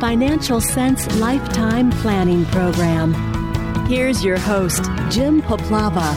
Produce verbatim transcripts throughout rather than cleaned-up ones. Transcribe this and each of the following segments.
Financial Sense Lifetime Planning Program. Here's your host, Jim Poplava.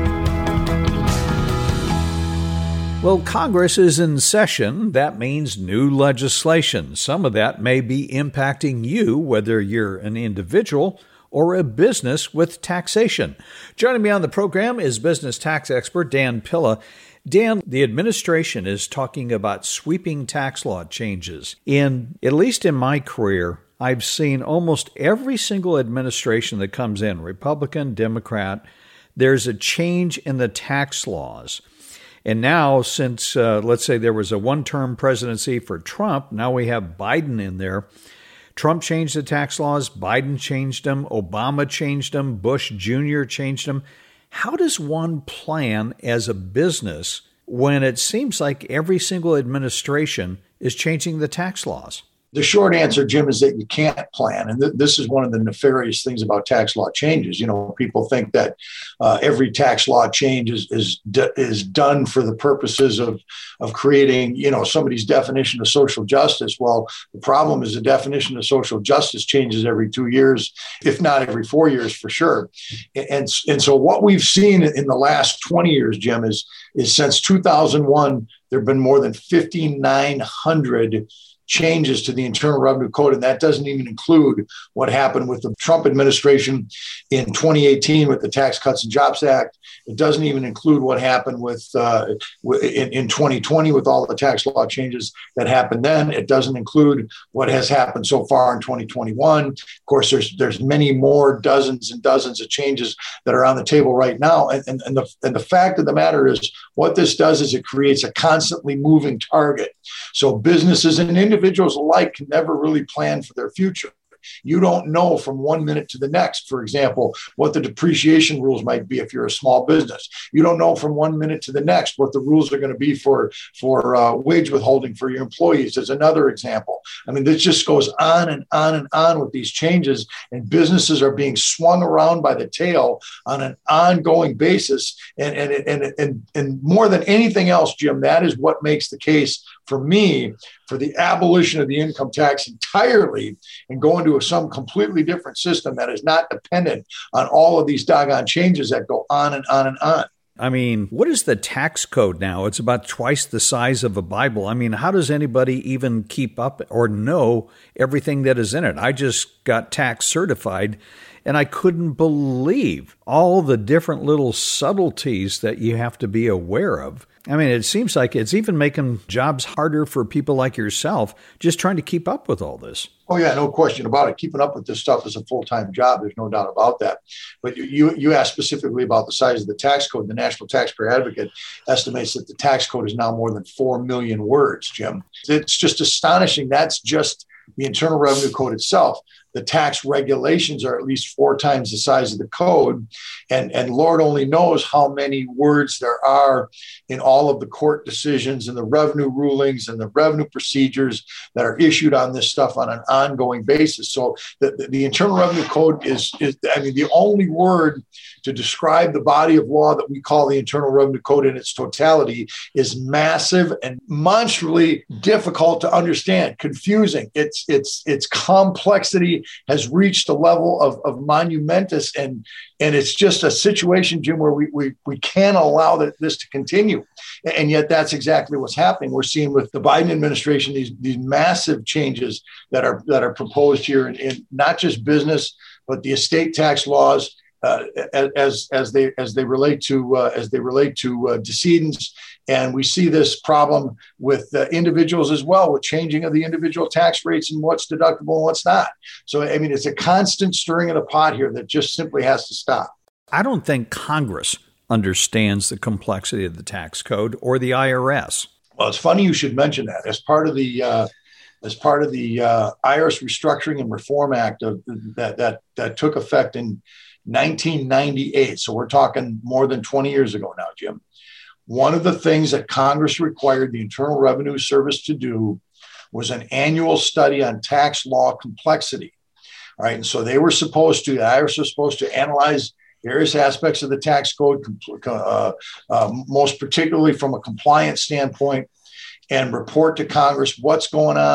Well, Congress is in session. That means new legislation. Some of that may be impacting you, whether you're an individual or a business with taxation. Joining me on the program is business tax expert Dan Pilla. Dan, the administration is talking about sweeping tax law changes. In, at least in my career, I've seen almost every single administration that comes in, Republican, Democrat, there's a change in the tax laws. And now, since, uh, let's say there was a one-term presidency for Trump, now we have Biden in there. Trump changed the tax laws, Biden changed them, Obama changed them, Bush Junior changed them. How does one plan as a business when it seems like every single administration is changing the tax laws? The short answer, Jim, is that you can't plan. And th- this is one of the nefarious things about tax law changes. You know, people think that uh, every tax law change is is, d- is done for the purposes of, of creating, you know, somebody's definition of social justice. Well, the problem is the definition of social justice changes every two years, if not every four years for sure. And, and so what we've seen in the last twenty years, Jim, is, is since two thousand one, there have been more than fifty-nine hundred changes to the Internal Revenue Code, and that doesn't even include what happened with the Trump administration in twenty eighteen with the Tax Cuts and Jobs Act. It doesn't even include what happened with uh, in, in twenty twenty with all the tax law changes that happened then. It doesn't include what has happened so far in twenty twenty-one. Of course, there's there's many more, dozens and dozens of changes that are on the table right now. And, and, and, the, and the fact of the matter is, what this does is it creates a constantly moving target. So businesses and individuals alike can never really plan for their future. You don't know from one minute to the next, for example, what the depreciation rules might be if you're a small business. You don't know from one minute to the next what the rules are going to be for, for uh, wage withholding for your employees. There's another example. I mean, this just goes on and on and on with these changes, and businesses are being swung around by the tail on an ongoing basis. And, and, and, and, and more than anything else, Jim, that is what makes the case for me for the abolition of the income tax entirely and go into some completely different system that is not dependent on all of these doggone changes that go on and on and on. I mean, what is the tax code now? It's about twice the size of a Bible. I mean, how does anybody even keep up or know everything that is in it? I just got tax certified, and I couldn't believe all the different little subtleties that you have to be aware of. I mean, it seems like it's even making jobs harder for people like yourself, just trying to keep up with all this. Oh, yeah, no question about it. Keeping up with this stuff is a full-time job. There's no doubt about that. But you you asked specifically about the size of the tax code. The National Taxpayer Advocate estimates that the tax code is now more than four million words, Jim. It's just astonishing. That's just the Internal Revenue Code itself. The tax regulations are at least four times the size of the code. And, and Lord only knows how many words there are in all of the court decisions and the revenue rulings and the revenue procedures that are issued on this stuff on an ongoing basis. So the, the, the Internal Revenue Code is, is, I mean, the only word to describe the body of law that we call the Internal Revenue Code in its totality is massive and monstrously difficult to understand, confusing. It's, it's, its complexity has reached a level of, of monumentous, and and it's just a situation, Jim, where we we, we can't allow that, this to continue. And yet that's exactly what's happening. We're seeing with the Biden administration these, these massive changes that are that are proposed here in, in not just business, but the estate tax laws uh, as as they as they relate to uh, as they relate to uh, decedents. And we see this problem with uh, individuals as well, with changing of the individual tax rates and what's deductible and what's not. So, I mean, it's a constant stirring of the pot here that just simply has to stop. I don't think Congress understands the complexity of the tax code or the I R S. Well, it's funny you should mention that. As part of the uh, as part of the uh, I R S Restructuring and Reform Act of, that that that took effect in nineteen ninety-eight. So we're talking more than twenty years ago now, Jim. One of the things that Congress required the Internal Revenue Service to do was an annual study on tax law complexity. All right. And so they were supposed to, the I R S was supposed to analyze various aspects of the tax code, uh, uh, most particularly from a compliance standpoint, and report to Congress what's going on,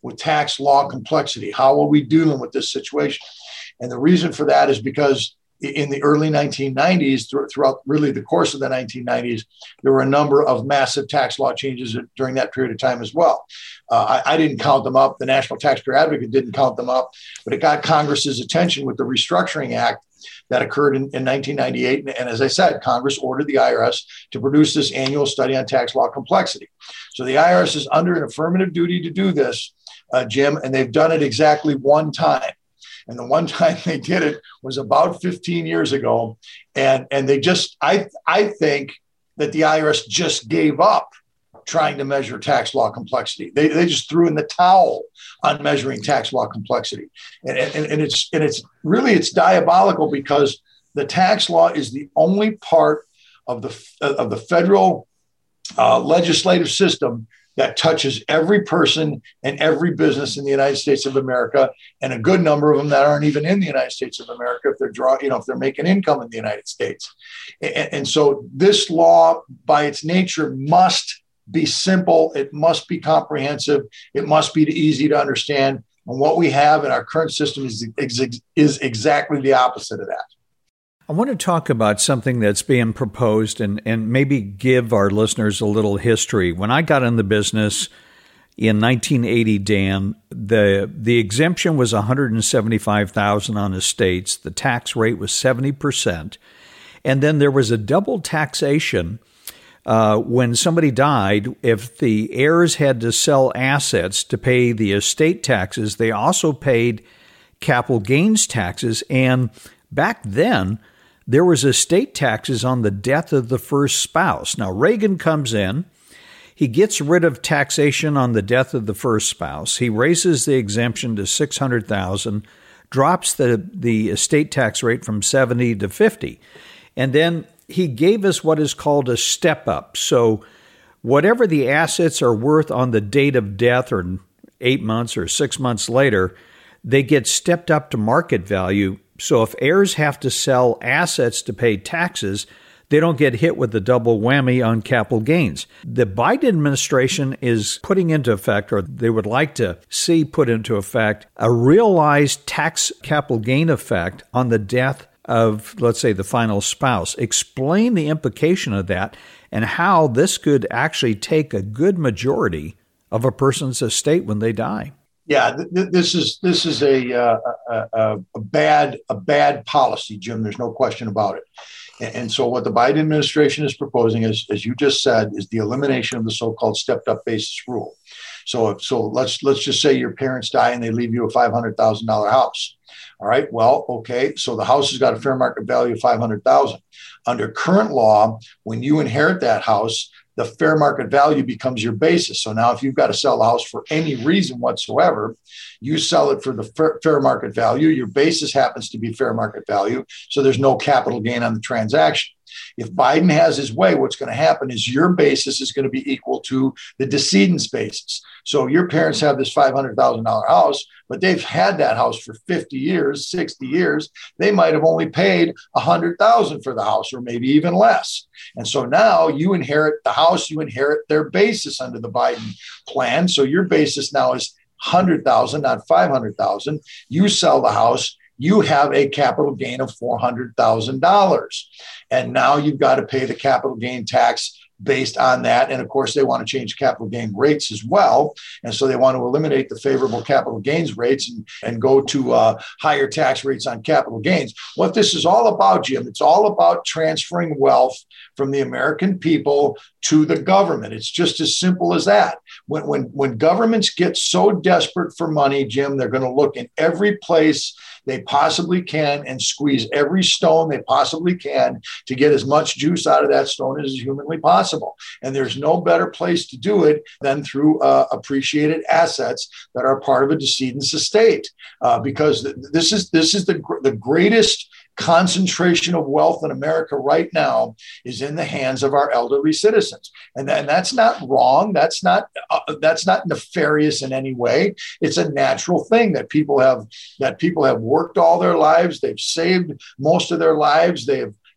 with tax law complexity. How are we dealing with this situation? And the reason for that is because in the early nineteen nineties, throughout really the course of the nineteen nineties, there were a number of massive tax law changes during that period of time as well. Uh, I, I didn't count them up. The National Taxpayer Advocate didn't count them up, but it got Congress's attention with the Restructuring Act that occurred in, in nineteen ninety-eight. And, and as I said, Congress ordered the I R S to produce this annual study on tax law complexity. So the I R S is under an affirmative duty to do this, uh, Jim, and they've done it exactly one time. And the one time they did it was about fifteen years ago. And, and they just, I, I think that the I R S just gave up trying to measure tax law complexity. They, they just threw in the towel on measuring tax law complexity. And, and, and it's, and it's really, it's diabolical because the tax law is the only part of the, of the federal uh, legislative system that touches every person and every business in the United States of America, and a good number of them that aren't even in the United States of America if they're draw, you know, if they're making income in the United States. And, and so this law, by its nature, must be simple. It must be comprehensive. It must be easy to understand. And what we have in our current system is, is exactly the opposite of that. I want to talk about something that's being proposed and, and maybe give our listeners a little history. When I got in the business in nineteen eighty, Dan, the the exemption was one hundred seventy-five thousand dollars on estates. The tax rate was seventy percent. And then there was a double taxation. Uh, when somebody died, if the heirs had to sell assets to pay the estate taxes, they also paid capital gains taxes. And back then, there was estate taxes on the death of the first spouse. Now, Reagan comes in. He gets rid of taxation on the death of the first spouse. He raises the exemption to six hundred thousand dollars, drops the, the estate tax rate from seventy to fifty. And then he gave us what is called a step up. So whatever the assets are worth on the date of death or eight months or six months later, they get stepped up to market value. So if heirs have to sell assets to pay taxes, they don't get hit with the double whammy on capital gains. The Biden administration is putting into effect, or they would like to see put into effect, a realized tax capital gain effect on the death of, let's say, the final spouse. Explain the implication of that and how this could actually take a good majority of a person's estate when they die. Yeah, th- this is this is a, uh, a a bad a bad policy, Jim. There's no question about it. And, and so, what the Biden administration is proposing is, as you just said, is the elimination of the so-called stepped-up basis rule. So, so let's let's just say your parents die and they leave you a five hundred thousand dollars house. All right. Well, okay. So the house has got a fair market value of five hundred thousand dollars. Under current law, when you inherit that house, the fair market value becomes your basis. So now if you've got to sell the house for any reason whatsoever, you sell it for the fair, fair market value. Your basis happens to be fair market value. So there's no capital gain on the transaction. If Biden has his way, what's going to happen is your basis is going to be equal to the decedent's basis. So your parents have this five hundred thousand dollars house, but they've had that house for fifty years, sixty years. They might have only paid one hundred thousand dollars for the house, or maybe even less. And so now you inherit the house, you inherit their basis under the Biden plan. So your basis now is one hundred thousand dollars, not five hundred thousand dollars. You sell the house, you have a capital gain of four hundred thousand dollars. And now you've got to pay the capital gain tax based on that. And of course, they want to change capital gain rates as well. And so they want to eliminate the favorable capital gains rates and, and go to uh, higher tax rates on capital gains. What this is all about, Jim, it's all about transferring wealth from the American people to the government. It's just as simple as that. When, when, when governments get so desperate for money, Jim, they're going to look in every place they possibly can and squeeze every stone they possibly can to get as much juice out of that stone as is humanly possible. And there's no better place to do it than through uh, appreciated assets that are part of a decedent's estate, uh, because th- this is this is the gr- the greatest concentration of wealth in America right now is in the hands of our elderly citizens. And, and that's not wrong. That's not uh, that's not nefarious in any way. It's a natural thing that people have that people have worked all their lives. They've saved most of their lives. They have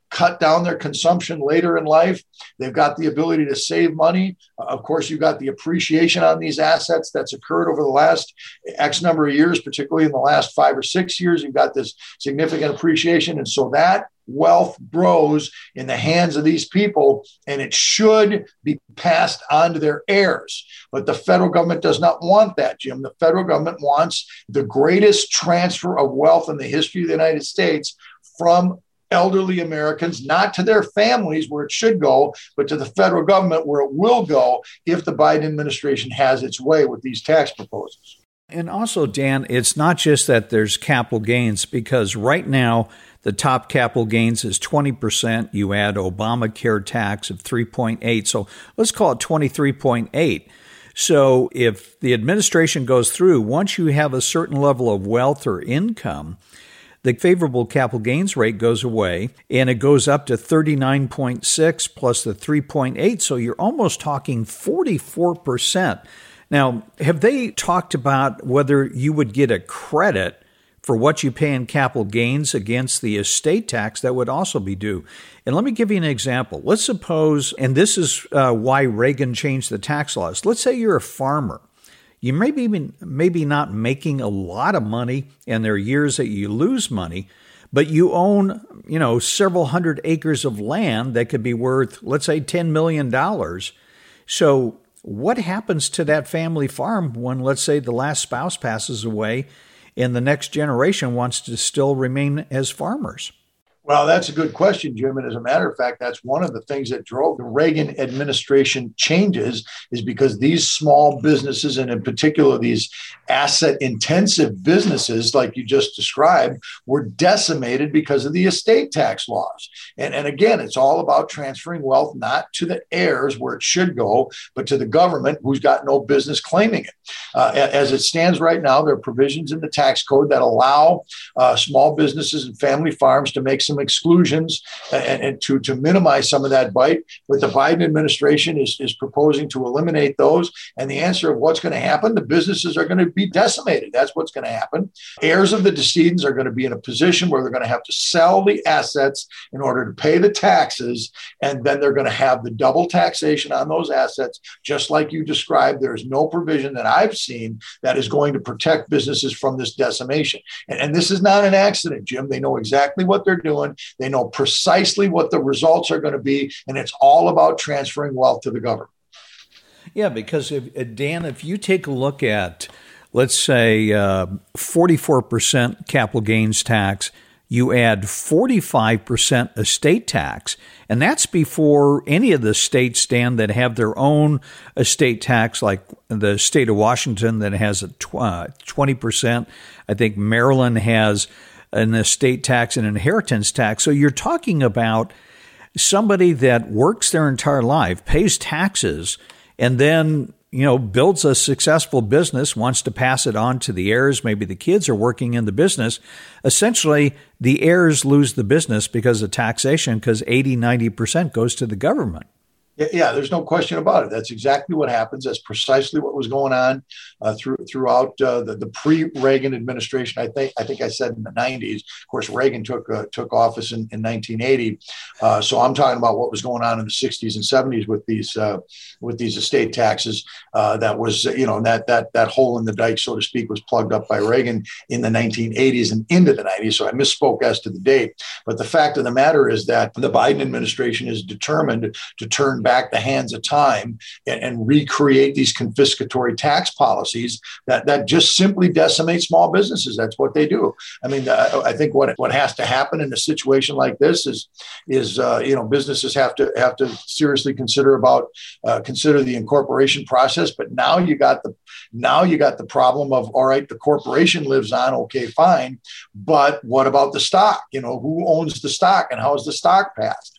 cut down their consumption later in life. They've got the ability to save money. Uh, of course, you've got the appreciation on these assets that's occurred over the last X number of years, particularly in the last five or six years. You've got this significant appreciation. And so that wealth grows in the hands of these people, and it should be passed on to their heirs. But the federal government does not want that, Jim. The federal government wants the greatest transfer of wealth in the history of the United States from elderly Americans, not to their families where it should go, but to the federal government where it will go if the Biden administration has its way with these tax proposals. And also, Dan, it's not just that there's capital gains, because right now the top capital gains is twenty percent. You add Obamacare tax of three point eight. So let's call it twenty-three point eight. So if the administration goes through, once you have a certain level of wealth or income, the favorable capital gains rate goes away, and it goes up to thirty-nine point six plus the three point eight. So you're almost talking forty-four percent. Now, have they talked about whether you would get a credit for what you pay in capital gains against the estate tax that would also be due? And let me give you an example. Let's suppose, and this is uh, why Reagan changed the tax laws. Let's say you're a farmer. You may be maybe not making a lot of money, and there are years that you lose money, but you own, you know, several hundred acres of land that could be worth, let's say, ten million dollars. So what happens to that family farm when, let's say, the last spouse passes away and the next generation wants to still remain as farmers? Well, that's a good question, Jim. And as a matter of fact, that's one of the things that drove the Reagan administration changes, is because these small businesses, and in particular these asset-intensive businesses like you just described, were decimated because of the estate tax laws. And, and again, it's all about transferring wealth not to the heirs where it should go, but to the government who's got no business claiming it. Uh, as it stands right now, there are provisions in the tax code that allow uh, small businesses and family farms to make some exclusions and, and to, to minimize some of that bite. But the Biden administration is, is proposing to eliminate those. And the answer of what's going to happen, the businesses are going to be decimated. That's what's going to happen. Heirs of the decedents are going to be in a position where they're going to have to sell the assets in order to pay the taxes. And then they're going to have the double taxation on those assets. Just like you described, there's no provision that I've seen that is going to protect businesses from this decimation. And, and this is not an accident, Jim. They know exactly what they're doing. They know precisely what the results are going to be, and it's all about transferring wealth to the government. Yeah, because if, Dan, if you take a look at, let's say, uh, forty-four percent capital gains tax, you add forty-five percent estate tax, and that's before any of the states, Dan, that have their own estate tax, like the state of Washington that has a twenty percent. I think Maryland has an estate tax and inheritance tax. So you're talking about somebody that works their entire life, pays taxes, and then, you know, builds a successful business, wants to pass it on to the heirs. Maybe the kids are working in the business. Essentially, the heirs lose the business because of taxation, because eighty, ninety percent goes to the government. Yeah, there's no question about it. That's exactly what happens. That's precisely what was going on uh, through, throughout uh, the, the pre-Reagan administration. I think I think I said in the nineties. Of course, Reagan took uh, took office in, in nineteen eighty. Uh, so I'm talking about what was going on in the sixties and seventies with these uh, with these estate taxes. Uh, that was, you know, that that that hole in the dike, so to speak, was plugged up by Reagan in the nineteen eighties and into the nineties. So I misspoke as to the date. But the fact of the matter is that the Biden administration is determined to turn back the hands of time and, and recreate these confiscatory tax policies that, that just simply decimate small businesses. That's what they do. I mean, uh, I think what what has to happen in a situation like this is, is uh, you know, businesses have to have to seriously consider about uh, consider the incorporation process. But now you got the now you got the problem of, all right, the corporation lives on, okay, fine, but what about the stock? You know, who owns the stock and how is the stock passed?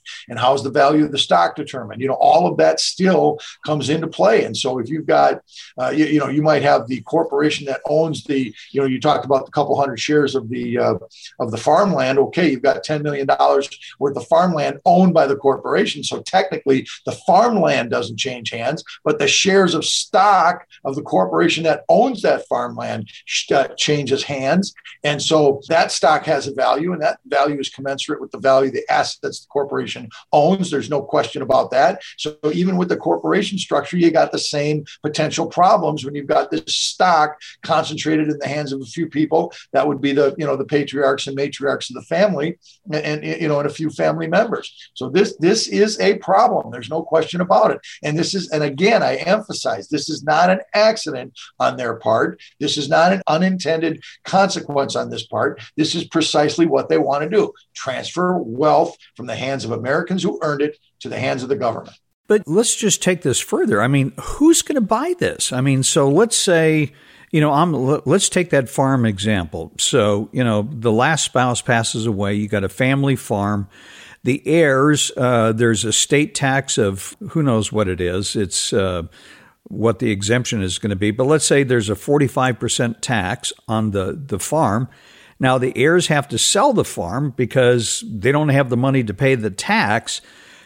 And how's the value of the stock determined? You know, all of that still comes into play. And so if you've got, uh, you, you know, you might have the corporation that owns the, you know, you talked about the couple hundred shares of the uh, of the farmland. Okay, you've got ten million dollars worth of farmland owned by the corporation. So technically the farmland doesn't change hands, but the shares of stock of the corporation that owns that farmland uh, changes hands. And so that stock has a value, and that value is commensurate with the value of the assets the corporation owns. There's no question about that. So even with the corporation structure, you got the same potential problems when you've got this stock concentrated in the hands of a few people. That would be the, you know, the patriarchs and matriarchs of the family, and, and you know, and a few family members. So this this is a problem. There's no question about it. And this is, and again, I emphasize, this is not an accident on their part. This is not an unintended consequence on this part. This is precisely what they want to do: transfer wealth from the hands of Americans who earned it to the hands of the government. But let's just take this further. I mean, who's going to buy this? I mean, so let's say, you know, I'm, let's take that farm example. So, you know, the last spouse passes away. You got a family farm. The heirs, uh, there's a state tax of who knows what it is. It's uh, what the exemption is going to be. But let's say there's a forty-five percent tax on the, the farm. Now, the heirs have to sell the farm because they don't have the money to pay the tax.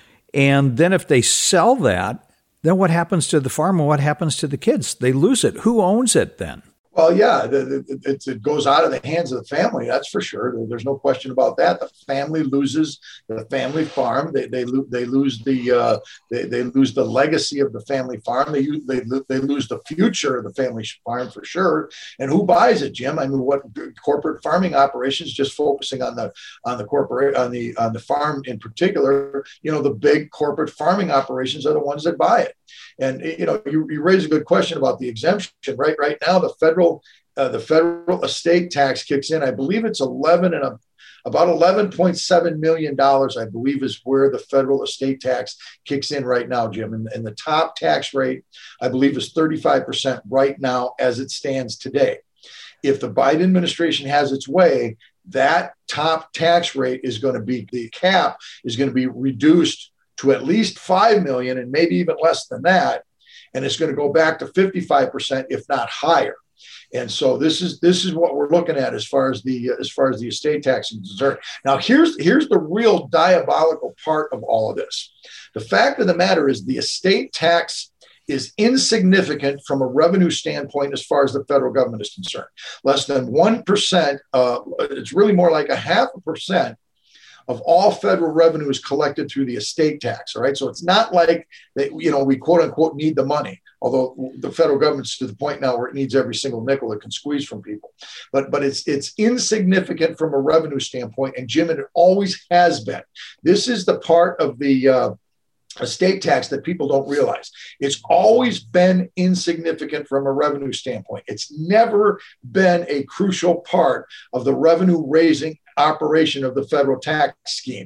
And then if they sell that, then what happens to the farm and what happens to the kids? They lose it. Who owns it then? Well, yeah, it, it goes out of the hands of the family. That's for sure. There's no question about that. The family loses the family farm. They they, they lose the uh, they, they lose the legacy of the family farm. They, they they lose the future of the family farm for sure. And who buys it, Jim? I mean, what corporate farming operations? Just focusing on the on the corporate on the on the farm in particular. You know, the big corporate farming operations are the ones that buy it. And, you know, you, you raise a good question about the exemption, right? Right now, the federal uh, the federal estate tax kicks in. I believe it's eleven and a, about eleven point seven million dollars, I believe, is where the federal estate tax kicks in right now, Jim. And, and the top tax rate, I believe, is thirty-five percent right now as it stands today. If the Biden administration has its way, that top tax rate is going to be, the cap is going to be reduced to at least five million dollars and maybe even less than that. And it's going to go back to fifty-five percent, if not higher. And so this is this is what we're looking at as far as the as far as the estate tax is concerned. Now, here's here's the real diabolical part of all of this. The fact of the matter is the estate tax is insignificant from a revenue standpoint as far as the federal government is concerned. Less than one percent, uh, it's really more like a half a percent of all federal revenue is collected through the estate tax. All right. So it's not like that, you know, we quote unquote need the money, although the federal government's to the point now where it needs every single nickel it can squeeze from people. But but it's it's insignificant from a revenue standpoint. And Jim, and it always has been. This is the part of the uh, estate tax that people don't realize. It's always been insignificant from a revenue standpoint. It's never been a crucial part of the revenue raising operation of the federal tax scheme.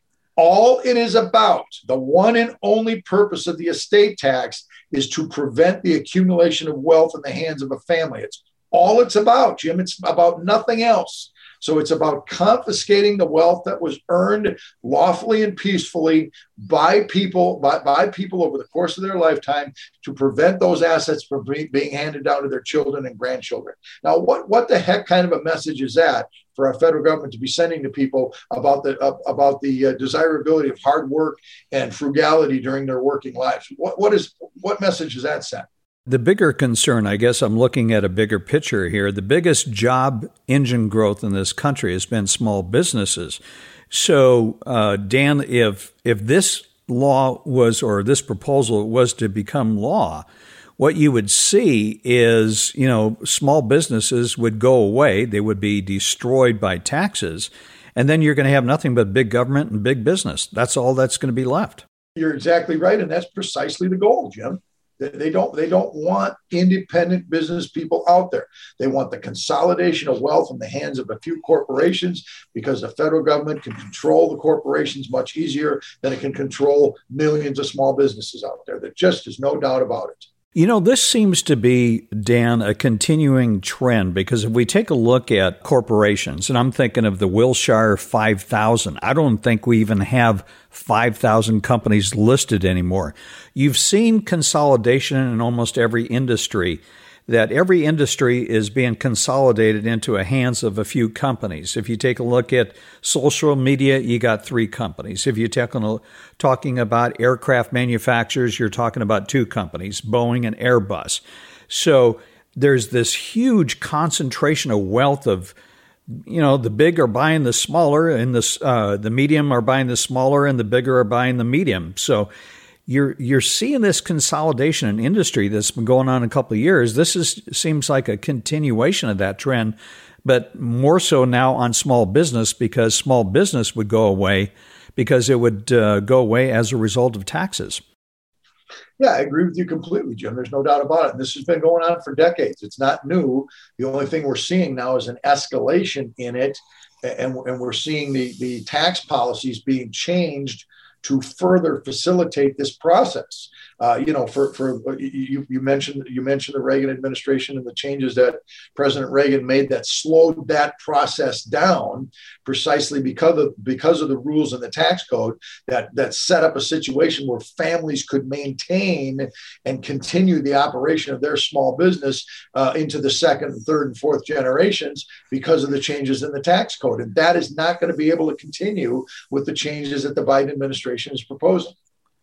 All it is about, the one and only purpose of the estate tax, is to prevent the accumulation of wealth in the hands of a family. It's all it's about, Jim. It's about nothing else. So it's about confiscating the wealth that was earned lawfully and peacefully by people, by, by people over the course of their lifetime, to prevent those assets from being handed down to their children and grandchildren. Now, what, what the heck kind of a message is that for our federal government to be sending to people about the uh, about the uh, desirability of hard work and frugality during their working lives? What what is what message is that sent? The bigger concern, I guess I'm looking at a bigger picture here. The biggest job engine growth in this country has been small businesses. So, uh, Dan, if if this law was, or this proposal was to become law, what you would see is, you know, small businesses would go away. They would be destroyed by taxes. And then you're going to have nothing but big government and big business. That's all that's going to be left. You're exactly right. And that's precisely the goal, Jim. They don't, they don't want independent business people out there. They want the consolidation of wealth in the hands of a few corporations, because the federal government can control the corporations much easier than it can control millions of small businesses out there. There just is no doubt about it. You know, this seems to be, Dan, a continuing trend, because if we take a look at corporations, and I'm thinking of the Wilshire five thousand, I don't think we even have five thousand companies listed anymore. You've seen consolidation in almost every industry, that every industry is being consolidated into the hands of a few companies. If you take a look at social media, you got three companies. If you're talking, talking about aircraft manufacturers, you're talking about two companies, Boeing and Airbus. So there's this huge concentration of wealth of, you know, the big are buying the smaller, and the, uh, the medium are buying the smaller, and the bigger are buying the medium. So You're you're seeing this consolidation in industry that's been going on a couple of years. This is seems like a continuation of that trend, but more so now on small business, because small business would go away because it would uh, go away as a result of taxes. Yeah, I agree with you completely, Jim. There's no doubt about it. And this has been going on for decades. It's not new. The only thing we're seeing now is an escalation in it, and, and we're seeing the, the tax policies being changed to further facilitate this process. Uh, you know, for for you, you mentioned you mentioned the Reagan administration and the changes that President Reagan made that slowed that process down, precisely because of because of the rules in the tax code that that set up a situation where families could maintain and continue the operation of their small business uh, into the second, third, and fourth generations because of the changes in the tax code, and that is not going to be able to continue with the changes that the Biden administration is proposing.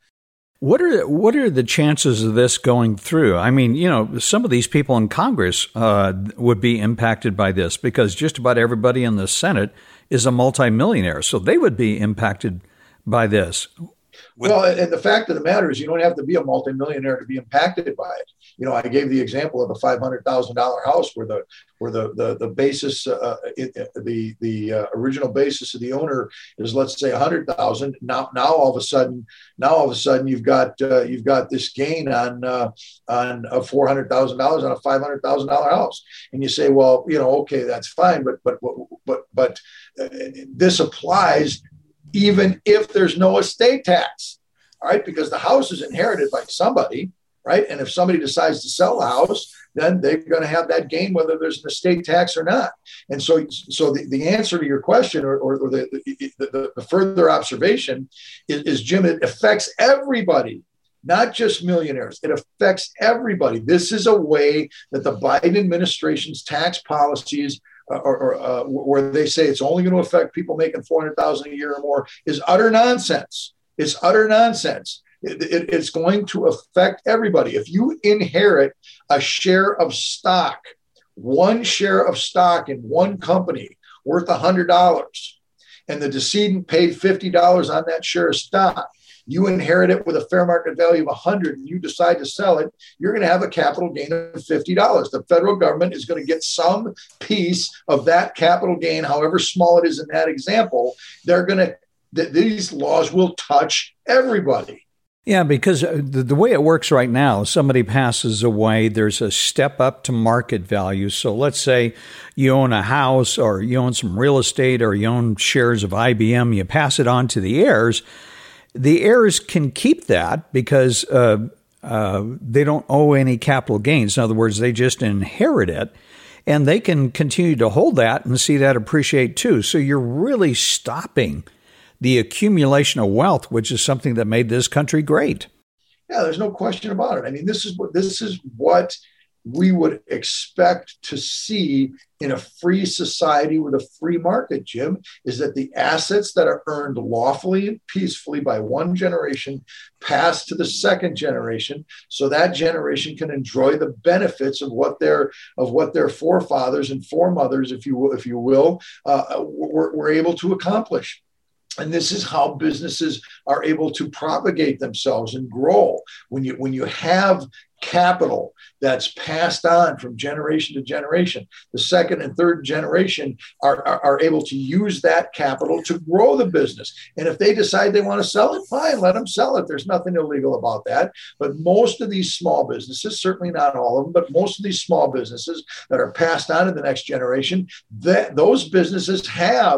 What are what are the chances of this going through? I mean, you know, some of these people in Congress uh, would be impacted by this, because just about everybody in the Senate is a multimillionaire, so they would be impacted by this. Well, and the fact of the matter is, you don't have to be a multimillionaire to be impacted by it. You know, I gave the example of a five hundred thousand dollars house where the where the the, the basis, uh, it, the the uh, original basis of the owner is, let's say, one hundred thousand. Now, now all of a sudden, now all of a sudden, you've got uh, you've got this gain on uh, on a four hundred thousand dollars on a five hundred thousand dollars house, and you say, well, you know, okay, that's fine, but but but but uh, this applies even if there's no estate tax, all right? Because the house is inherited by somebody, right? And if somebody decides to sell the house, then they're going to have that gain, whether there's an estate tax or not. And so, so the, the answer to your question, or, or, or the, the, the, the further observation is, is, Jim, it affects everybody, not just millionaires. It affects everybody. This is a way that the Biden administration's tax policies Or, or uh, where they say it's only going to affect people making four hundred thousand dollars a year or more, is utter nonsense. It's utter nonsense. It, it, it's going to affect everybody. If you inherit a share of stock, one share of stock in one company worth one hundred dollars, and the decedent paid fifty dollars on that share of stock, you inherit it with a fair market value of one hundred, and you decide to sell it, you're going to have a capital gain of fifty dollars. The federal government is going to get some piece of that capital gain, however small it is in that example. They're going to, th- these laws will touch everybody. Yeah, because the, the way it works right now, somebody passes away, there's a step up to market value. So let's say you own a house, or you own some real estate, or you own shares of I B M, you pass it on to the heirs. The heirs can keep that because uh, uh, they don't owe any capital gains. In other words, they just inherit it, and they can continue to hold that and see that appreciate too. So you're really stopping the accumulation of wealth, which is something that made this country great. Yeah, there's no question about it. I mean, this is what this is what we would expect to see in a free society with a free market, Jim, is that the assets that are earned lawfully and peacefully by one generation pass to the second generation, so that generation can enjoy the benefits of what their of what their forefathers and foremothers, if you will, if you will, uh, were, were able to accomplish. And this is how businesses are able to propagate themselves and grow. When you when you have capital that's passed on from generation to generation, the second and third generation are, are, are able to use that capital to grow the business. And if they decide they want to sell it, fine, let them sell it. There's nothing illegal about that. But most of these small businesses, certainly not all of them, but most of these small businesses that are passed on to the next generation, that those businesses have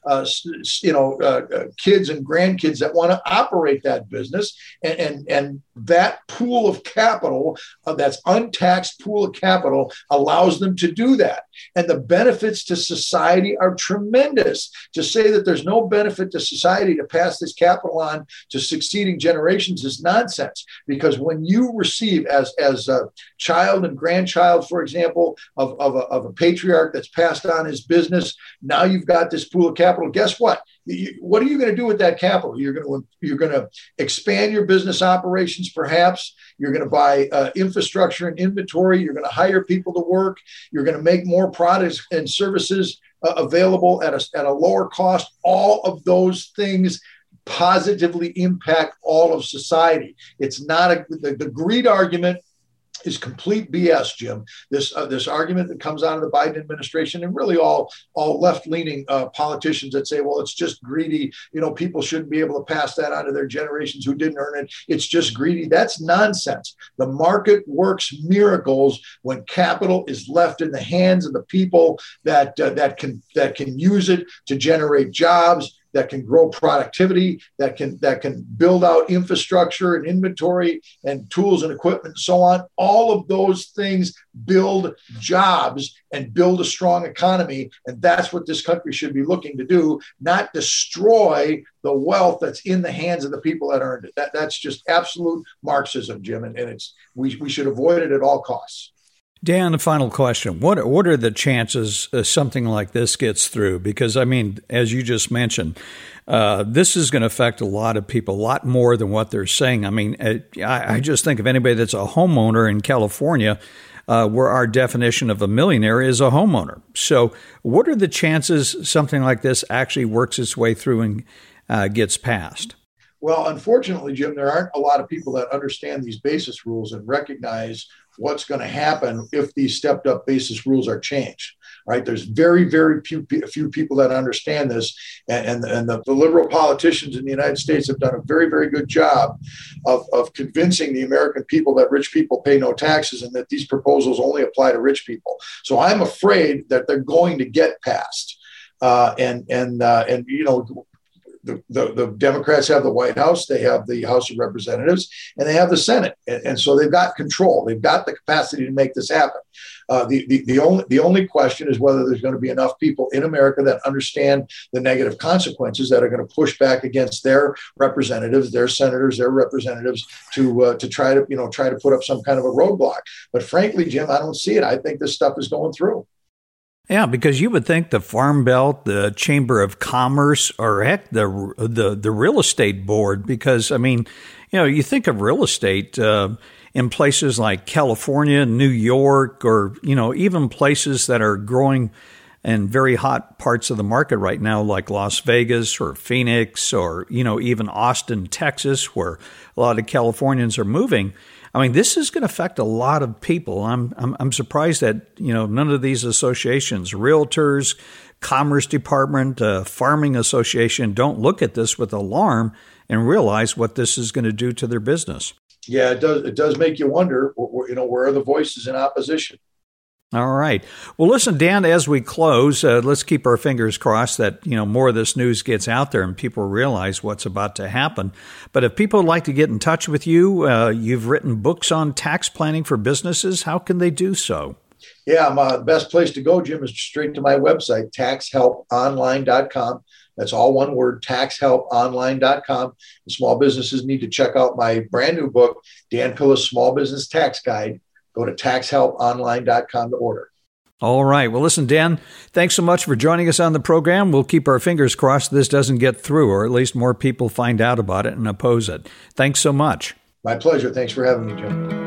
uh, you know, uh, uh, kids and grandkids that want to operate that business. And, and, and that pool of capital, uh, that's untaxed pool of capital, allows them to do that. And the benefits to society are tremendous. To say that there's no benefit to society to pass this capital on to succeeding generations is nonsense. Because when you receive, as, as a child and grandchild, for example, of, of, a, of a patriarch that's passed on his business, now you've got this pool of capital. Guess what? What are you going to do with that capital? You're going to you're going to expand your business operations, perhaps. You're going to buy uh, infrastructure and inventory. You're going to hire people to work. You're going to make more products and services uh, available at a, at a lower cost. All of those things positively impact all of society. It's not a the, the greed argument is complete B S, Jim. This uh, this argument that comes out of the Biden administration, and really all all left-leaning uh, politicians that say, well, it's just greedy. You know, people shouldn't be able to pass that on to their generations who didn't earn it. It's just greedy. That's nonsense. The market works miracles when capital is left in the hands of the people that uh, that can that can use it to generate jobs, that can grow productivity, that can that can build out infrastructure and inventory and tools and equipment and so on. All of those things build jobs and build a strong economy. And that's what this country should be looking to do, not destroy the wealth that's in the hands of the people that earned it. That, that's just absolute Marxism, Jim. And, and it's we, we should avoid it at all costs. Dan, a final question. What what are the chances uh, something like this gets through? Because, I mean, as you just mentioned, uh, this is going to affect a lot of people, a lot more than what they're saying. I mean, uh, I, I just think of anybody that's a homeowner in California, uh, where our definition of a millionaire is a homeowner. So what are the chances something like this actually works its way through and uh, gets passed? Well, unfortunately, Jim, there aren't a lot of people that understand these basis rules and recognize what's going to happen if these stepped up basis rules are changed, right? There's very, very few, few people that understand this. And, and, and the, the liberal politicians in the United States have done a very, very good job of, of convincing the American people that rich people pay no taxes and that these proposals only apply to rich people. So I'm afraid that they're going to get passed. Uh, and, and, uh, and, you know, The, the, the Democrats have the White House, they have the House of Representatives, and they have the Senate. And, and so they've got control. They've got the capacity to make this happen. Uh, the, the, the, only, the only question is whether there's going to be enough people in America that understand the negative consequences that are going to push back against their representatives, their senators, their representatives to uh, to try to, you know, try to put up some kind of a roadblock. But frankly, Jim, I don't see it. I think this stuff is going through. Yeah, because you would think the Farm Belt, the Chamber of Commerce, or heck, the the the real estate board, because, I mean, you know, you think of real estate uh, in places like California, New York, or, you know, even places that are growing in very hot parts of the market right now, like Las Vegas or Phoenix or, you know, even Austin, Texas, where a lot of Californians are moving. I mean, this is going to affect a lot of people. I'm, I'm I'm surprised that, you know, none of these associations, realtors, Commerce Department, uh, Farming Association, don't look at this with alarm and realize what this is going to do to their business. Yeah, it does. It does make you wonder, you know, where are the voices in opposition? All right. Well, listen, Dan, as we close, uh, let's keep our fingers crossed that, you know, more of this news gets out there and people realize what's about to happen. But if people would like to get in touch with you, uh, you've written books on tax planning for businesses. How can they do so? Yeah, my, the best place to go, Jim, is straight to my website, tax help online dot com. That's all one word, tax help online dot com. The small businesses need to check out my brand new book, Dan Pilla's Small Business Tax Guide. Go to tax help online dot com to order. All right. Well, listen, Dan, thanks so much for joining us on the program. We'll keep our fingers crossed this doesn't get through, or at least more people find out about it and oppose it. Thanks so much. My pleasure. Thanks for having me, Jim.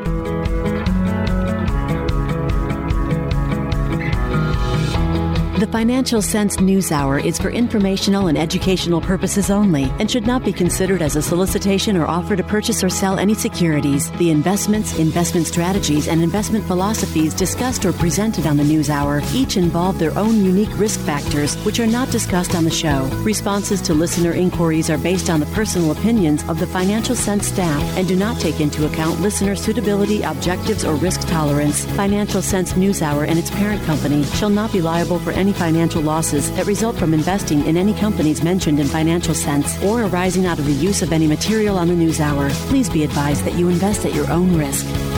The Financial Sense News Hour is for informational and educational purposes only and should not be considered as a solicitation or offer to purchase or sell any securities. The investments, investment strategies, and investment philosophies discussed or presented on the News Hour each involve their own unique risk factors, which are not discussed on the show. Responses to listener inquiries are based on the personal opinions of the Financial Sense staff and do not take into account listener suitability, objectives, or risk tolerance. Financial Sense News Hour and its parent company shall not be liable for any any financial losses that result from investing in any companies mentioned in Financial Sense or arising out of the use of any material on the NewsHour. Please be advised that you invest at your own risk.